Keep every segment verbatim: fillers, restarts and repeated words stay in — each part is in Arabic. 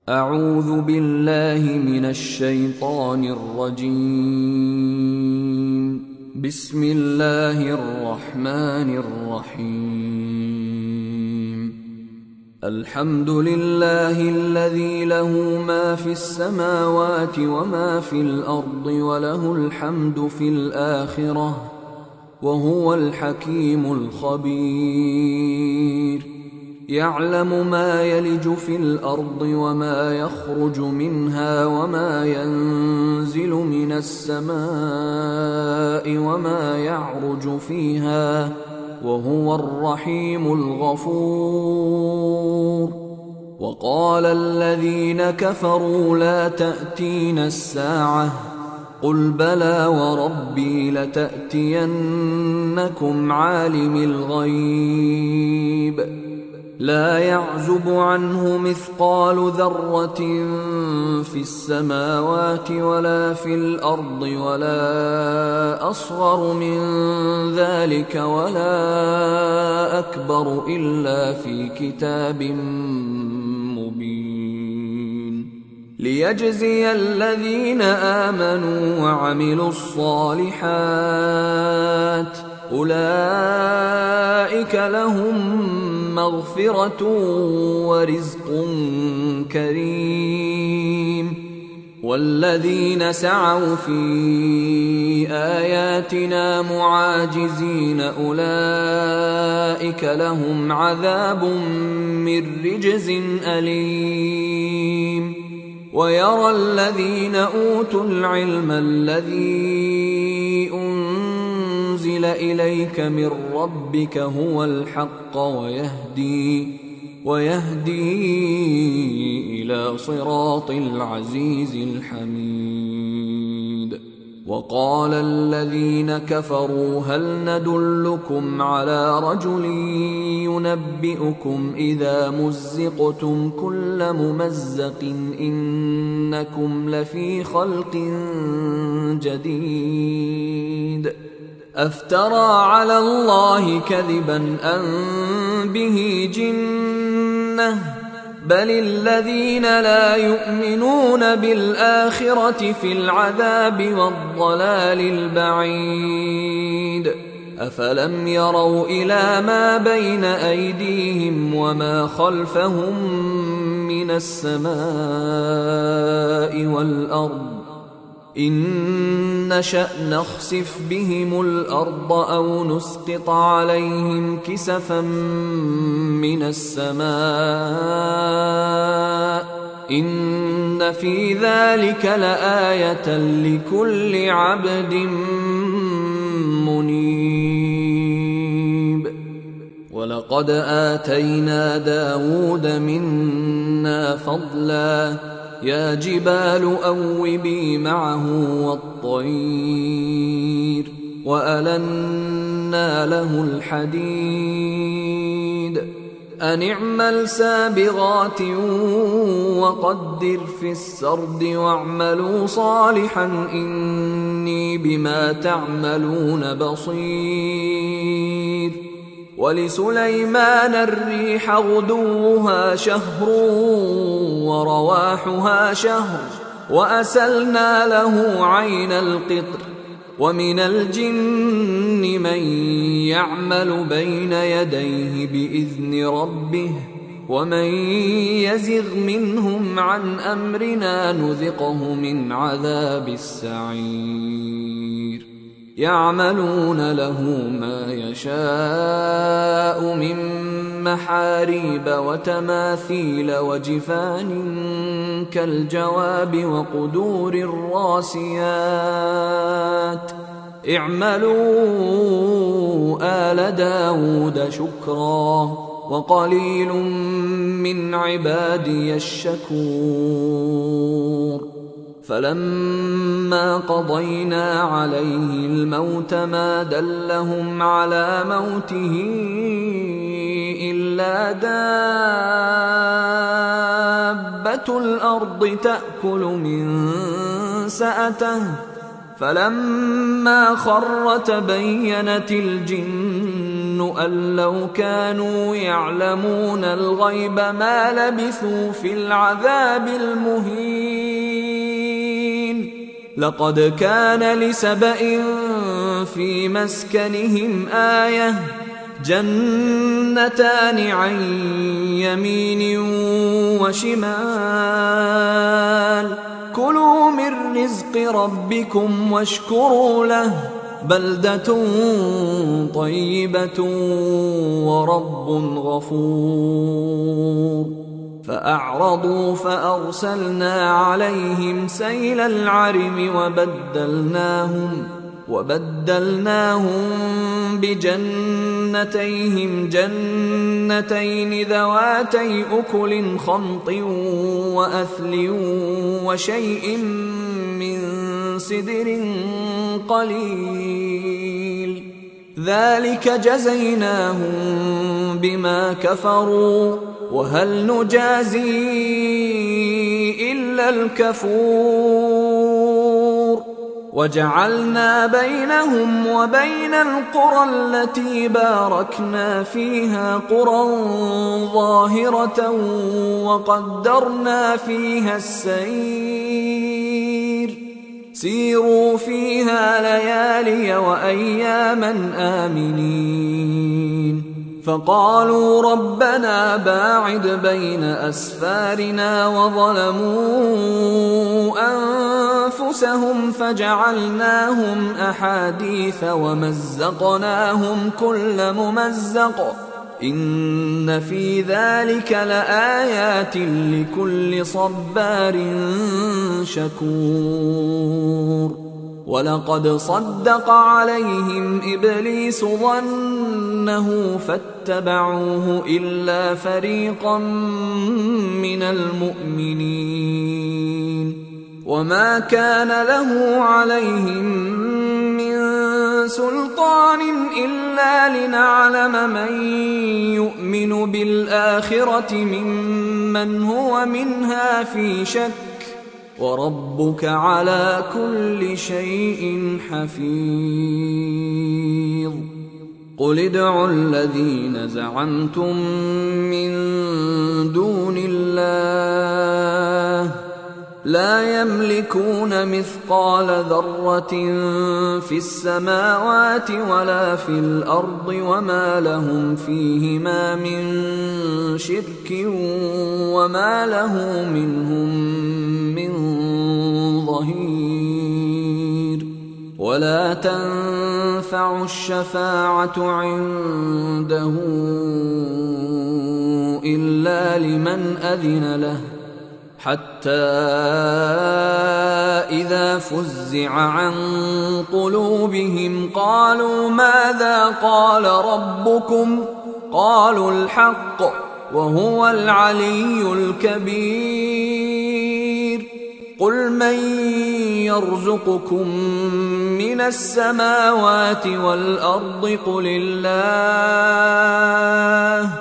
أعوذ بالله من الشيطان الرجيم. بسم الله الرحمن الرحيم. الحمد لله الذي له ما في السماوات وما في الأرض وله الحمد في الآخرة وهو الحكيم الخبير. يعلم ما يلج في الأرض وما يخرج منها وما ينزل من السماء وما يعرج فيها وهو الرحيم الغفور. وقال الذين كفروا لا تأتينا الساعة قل بلى وربي لتأتينكم عالم الغيب لا يعزب عنه مثقال ذرة في السماوات ولا في الأرض ولا أصغر من ذلك ولا أكبر إلا في كتاب مبين ليجزي الذين آمنوا وعملوا الصالحات أولئك لهم مغفرة ورزق كريم. والذين سعوا في آياتنا معاجزين أولئك لهم عذاب من رجز أليم. ويرى الذين أوتوا العلم الذي أنزل إليك من ربك هو الحق ويهدي ويهدي إلى صراط العزيز الحميد. وقال الذين كفروا هل ندلكم على رجل ينبئكم إذا مزقتم كل ممزق إنكم لفي خلق جديد أفترى على الله كذبا أم به جنة بل الذين لا يؤمنون بالآخرة في العذاب والضلال البعيد. أفلم يروا إلى ما بين أيديهم وما خلفهم من السماء والأرض إن نشأ نخسف بهم الأرض أو نسقط عليهم كسفا من السماء إن في ذلك لآية لكل عبد منيب. ولقد آتينا داود منا فضلا يا جبال أوبي معه والطير وألنا له الحديد أن اعمل سابغات وقدر في السرد واعملوا صالحا إني بما تعملون بصير. ولسليمان الريح غدوها شهر ورواحها شهر وأسلنا له عين القطر ومن الجن من يعمل بين يديه بإذن ربه ومن يزغ منهم عن أمرنا نذقه من عذاب السعير. يعملون له ما يشاء من محاريب وتماثيل وجفان كالجواب وقدور الراسيات اعملوا آل داود شكرا وقليل من عبادي الشكور. فلما قضينا عليه الموت ما دلهم على موته إلا دابة الأرض تأكل من سأته فلما خر تبينت الجن أن لو كانوا يعلمون الغيب ما لبثوا في العذاب المهين لقد كان لسبإ في مسكنهم آية جنتان عن يمين وشمال كلوا من رزق ربكم واشكروا له بلدة طيبة ورب غفور فأعرضوا فأرسلنا عليهم سيل العرم وبدلناهم وبدلناهم بجنتيهم جنتين ذواتي أكل خمط وأثل وشيء من سدر قليل ذلك جزيناهم بما كفروا وهل نجازي إلا الكفور وجعلنا بينهم وبين القرى التي باركنا فيها قرى ظاهرة وقدرنا فيها السير سيروا فيها ليالي وأياما آمنين فقالوا ربنا باعد بين أسفارنا وظلموا أنفسهم فجعلناهم أحاديث ومزقناهم كل ممزق إن في ذلك لآيات لكل صبار شكور ولقد صدق عليهم إبليس ظنه فاتبعوه إلا فريقا من المؤمنين وما كان له عليهم من سلطان إلا لنعلم من يؤمن بالآخرة ممن هو منها في شك وربك على كل شيء حفيظ قل ادعوا الذين زعمتم من دون الله لا يملكون مثقال ذرة في السماوات ولا في الأرض وما لهم فيهما من شرك وما له منهم من ظهير ولا تنفع الشفاعة عنده إلا لمن أذن له حتى إذا فزع عن قلوبهم قالوا ماذا قال ربكم قالوا الحق وهو العلي الكبير قل من يرزقكم من السماوات والأرض قل الله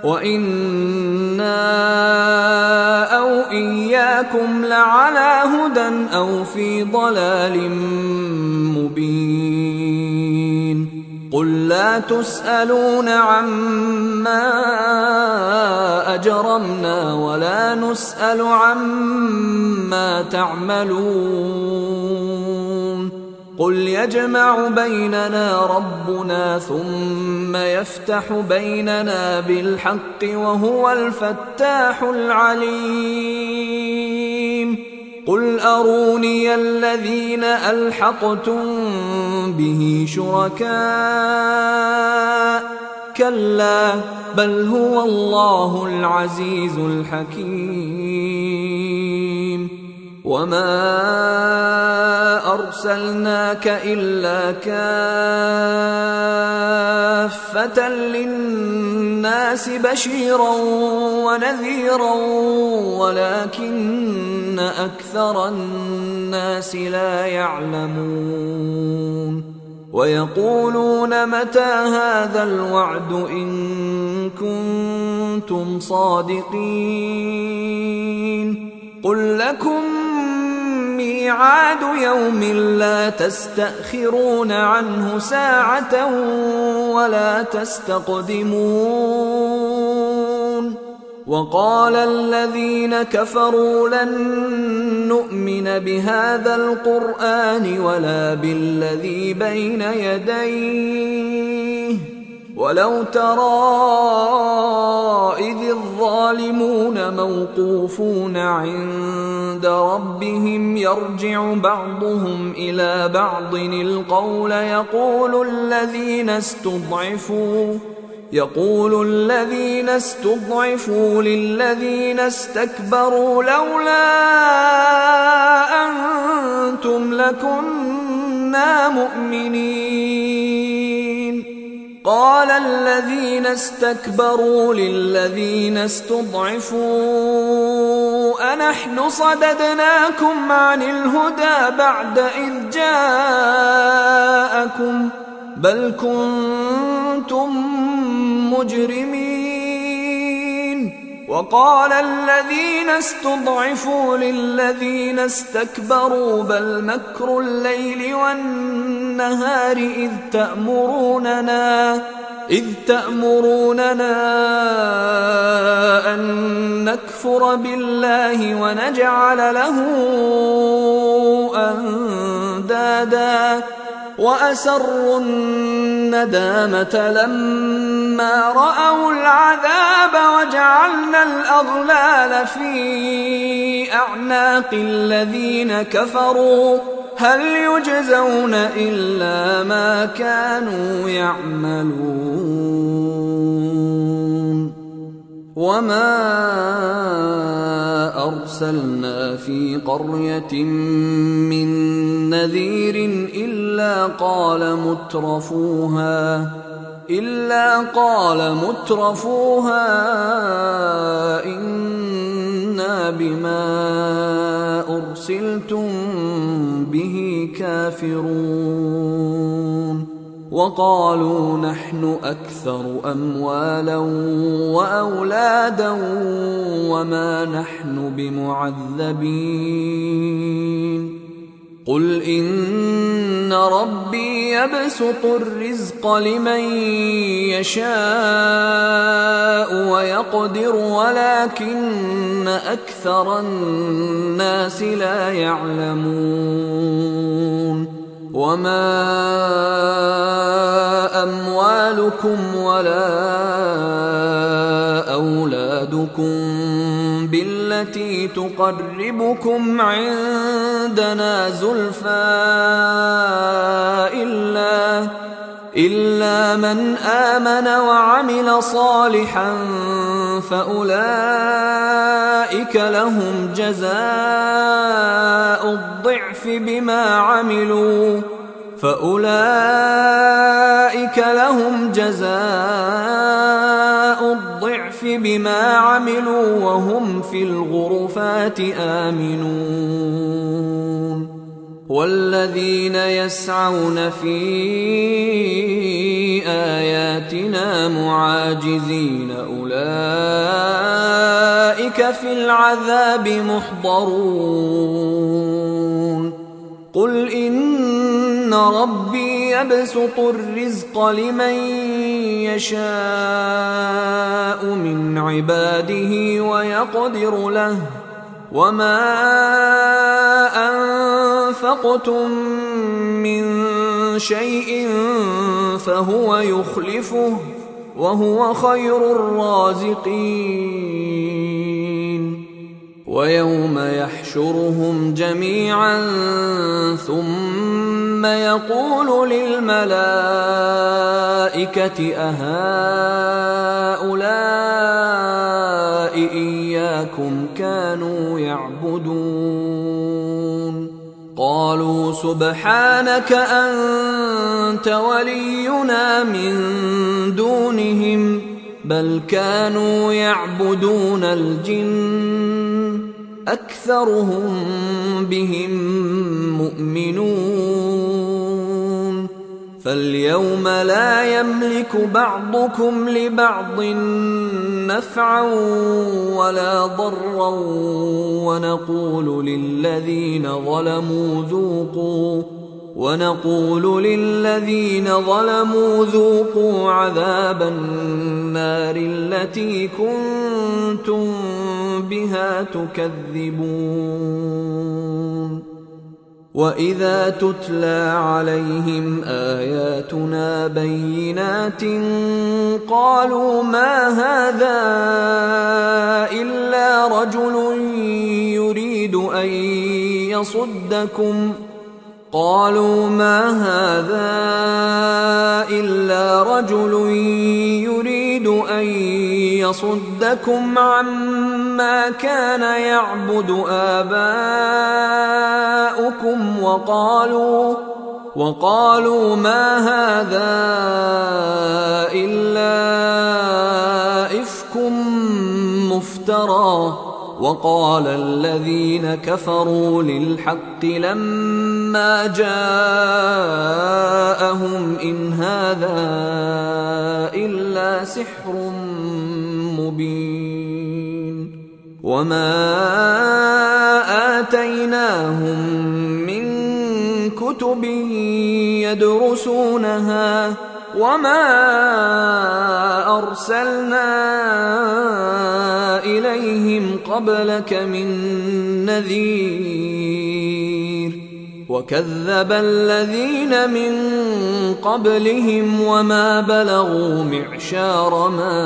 وإنا أو إياكم لعلى هدى أو في ضلال مبين قل لا تسألون عما أجرمنا ولا نسأل عما تعملون قل يجمع بيننا ربنا ثم يفتح بيننا بالحق وهو الفتاح العليم قل أروني الذين ألحقتم به شركاء كلا بل هو الله العزيز الحكيم وما أرسلناك إلا كافة للناس بشيرا ونذيرا ولكن أكثر الناس لا يعلمون ويقولون متى هذا الوعد إن كنتم صادقين قل لكم ميعاد يوم لا تستأخرون عنه ساعة ولا تستقدمون وقال الذين كفروا لن نؤمن بهذا القرآن ولا بالذي بين يديه ولو ترى إذ الظالمون موقوفون عند ربهم يرجع بعضهم إلى بعض القول يقول الذين استضعفوا يقول الذين استضعفوا للذين استكبروا لولا أنتم لكنا مؤمنين قال الذين استكبروا للذين استضعفوا أنحن صددناكم عن الهدى بعد إذ جاءكم بل كنتم مجرمين وقال الذين استضعفوا للذين استكبروا بل مكر الليل والنهار إذ تأمروننا إذ تأمروننا أن نكفر بالله ونجعل له أندادا وأسروا الندامة لما رأوا العذاب وجعلنا الأغلال في أعناق الذين كفروا هل يجزون إلا ما كانوا يعملون وما أرسلنا في قرية من نذير إلا قال مترفوها إلا قال مترفوها إنا بما أرسلتم به كافرون وقالوا نحن أكثر أموالا وأولادا وما نحن بمعذبين قل إن ربي يبسط الرزق لمن يشاء ويقدر ولكن أكثر الناس لا يعلمون وما أموالكم ولا أولادكم بالتي تقربكم عندنا زلفى إلا إلا من آمن وعمل صالحا فأولئك لهم جزاء الضعف بما عملوا فأولئك لهم جزاء الضعف بما عملوا وهم في الغرفات آمنون والذين يسعون في آياتنا معاجزين أولئك في العذاب محضرون قل إن ربي يبسط الرزق لمن يشاء من عباده ويقدر له وما أنفقتم من شيء فهو يخلفه وهو خير الرازقين ويوم يحشرهم جميعا ثم يقول للملائكة أهؤلاء إياكم كانوا يعبدون قالوا سبحانك أنت ولينا من دونهم بل كانوا يعبدون الجن أكثرهم بهم مؤمنون فاليوم لا يملك بعضكم لبعض نفعا ولا ضرا ونقول للذين ظلموا ذوقوا ونقول للذين ظلموا ذوقوا عذاب النار التي كنتم بها تكذبون. وإذا تتلى عليهم آياتنا بينات قالوا ما هذا إلا رجل يريد أن يصدكم قالوا ما هذا إلا رجل يريد أن يصدكم عما كان يعبد آباؤكم وقالوا وقالوا ما هذا إلا إفك مفترى. وقال الذين كفروا للحق لما جاءهم إن هذا إلا سحر مبين. وما آتيناهم من كتب يدرسونها وما أرسلنا إليهم قبلك من نذير. وكذب الذين من قبلهم وما بلغوا معشار ما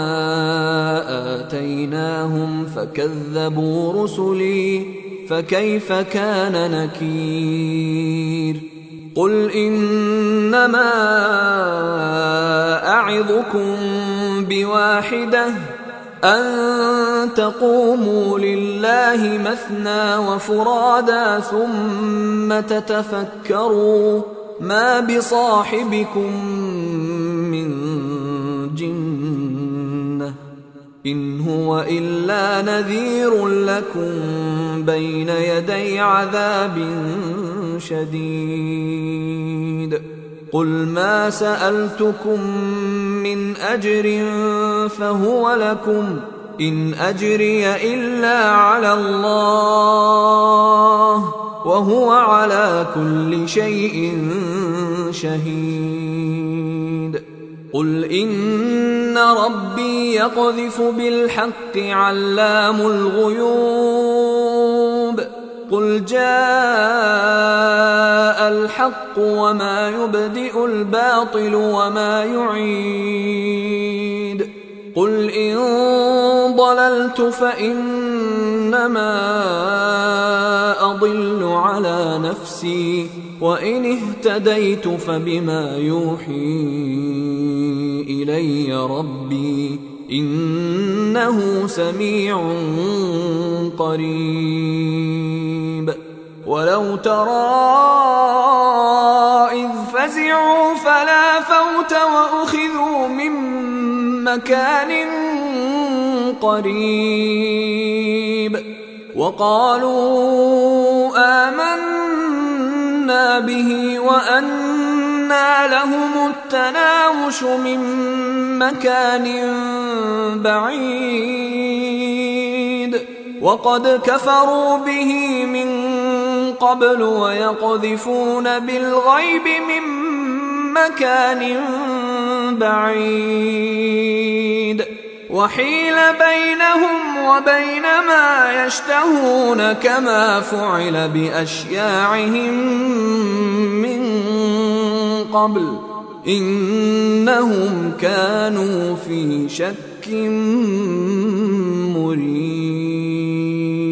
آتيناهم فكذبوا رسلي فكيف كان نكير. قل إنما أعظكم بواحدة أن تقوموا لله مثنى وفرادا ثم تتفكروا ما بصاحبكم من جنة إن هو إلا نذير لكم بين يدي عذاب شديد. قل ما سألتكم من أجر فهو لكم إن أجري إلا على الله وهو على كل شيء شهيد. قل إن ربي يقذف بالحق علام الغيوب. قل جاء الحق وما يبدئ الباطل وما يعيد. قل إن ضللت فإنما أضل على نفسي وإن اهتديت فبما يوحي إلي ربي إنه سميع قريب. ولو ترى إذ فزعوا فلا فوت وأخذوا من مكان قريب وقالوا آمنا به وأنى لهم التناوش من مكان بعيد وقد كفروا به من قبل ويقذفون بالغيب من مكان بعيد وحيل بينهم وبين ما يشتهون كما فعل بأشياعهم من قبل إنهم كانوا في شك مريب.